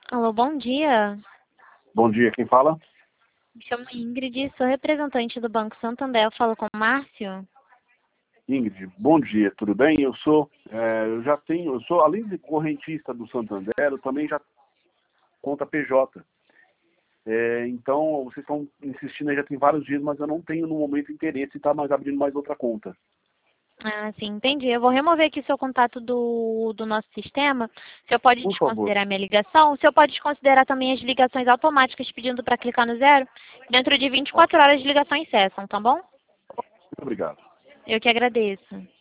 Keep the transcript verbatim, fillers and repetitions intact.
Alô, bom dia. Bom dia, quem fala? Me chamo Ingrid, sou representante do Banco Santander. Eu falo com o Márcio. Ingrid, bom dia, tudo bem? Eu sou, é, eu já tenho, eu sou, além de correntista do Santander, eu também já conta P J. É, então, vocês estão insistindo aí já tem vários dias, mas eu não tenho no momento interesse em estar mais abrindo mais outra conta. Ah, sim, entendi. Eu vou remover aqui seu contato do, do nosso sistema. O senhor pode Por favor. desconsiderar minha ligação? O senhor pode desconsiderar também as ligações automáticas pedindo para clicar no zero? Dentro de vinte e Ok, quatro horas as ligações cessam, tá bom? muito obrigado. Eu que agradeço.